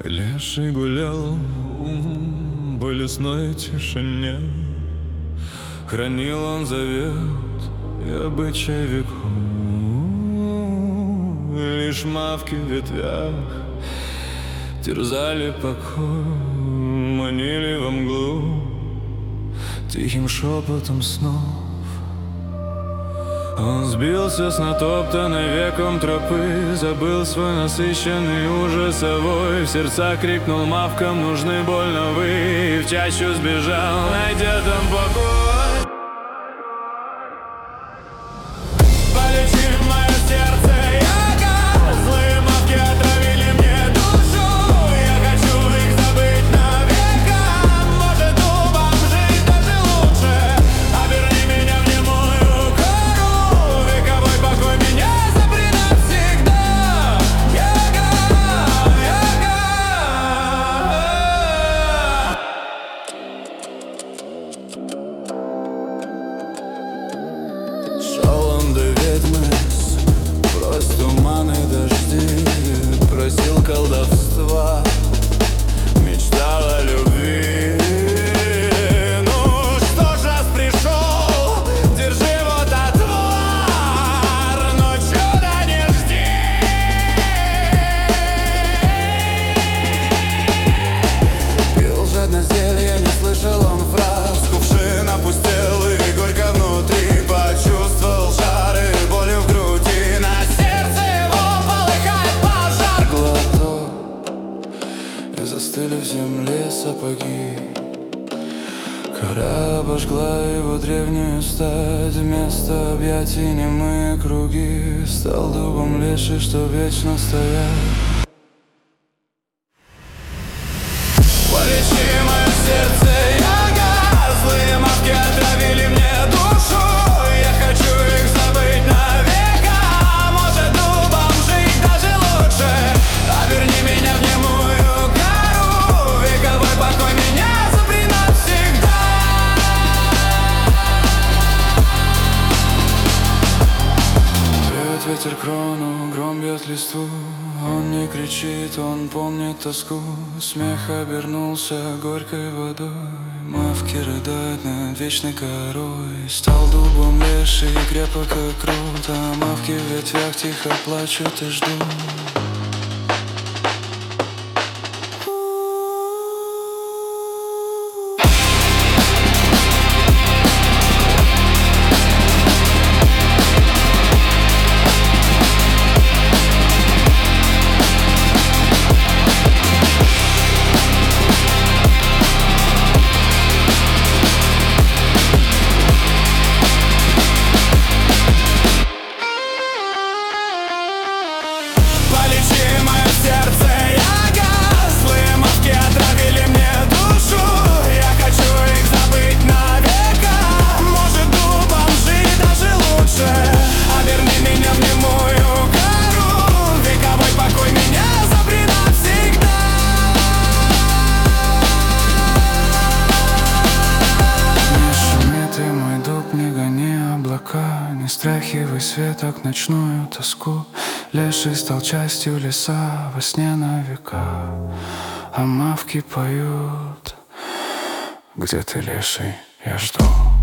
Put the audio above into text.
Леший гулял по лесной тишине, хранил он завет и обычай веков. Лишь мавки в ветвях терзали покой, манили во мглу тихим шепотом снов. Он сбился с натоптанной веком тропы, забыл свой насыщенный ужас совой. В сердца крикнул мавкам: нужны больно вы, и в чащу сбежал, найдя там покой. Полечи мое сердце, яга, злые мавки отравили мне душу. Я хочу их забыть навека, может дубом жить даже лучше. Оберни меня в немую гору, вековой покой меня запри навсегда. Яга, яга. Шел он до ведьмы, прось туманы, дожди, просил колдовства, мечтал о любви. Ну что ж, раз пришел, держи вот отвар, но чуда не жди. Пил жадно зелье, не слышал он фраз, кувшин опустел и горько внутри. Почувствовал жар и болью в груди, на сердце его полыхает пожар. Глоток, и застыли в земле сапоги. Кора обожгла его древнюю стать, вместо объятий немые круги. Стал дубом леший, что вечно стоять. Полечи мое сердце, яга, злые мавки отравили мне душу. Я хочу их забыть навека, может дубом жить даже лучше. Оберни меня в немую гору, вековой покой меня запри навсегда. Бьет ветер крону, гром бьет листву. Он не кричит, он помнит тоску. Смех обернулся горькой водой. Мавки рыдают над вечной корой. Стал дубом леший, крепок как крут, а мавки в ветвях тихо плачут и ждут. Полечи мое сердце, яга, злые мавки отравили мне душу. Я хочу их забыть навека, может дубом жить даже лучше. Оберни меня в немую гору, вековой покой меня запри навсегда. Не шуми ты, мой дуб, не гони облака, не стряхивай светок ночную тоску. Леший стал частью леса во сне на века, а мавки поют: где ты, леший, я жду.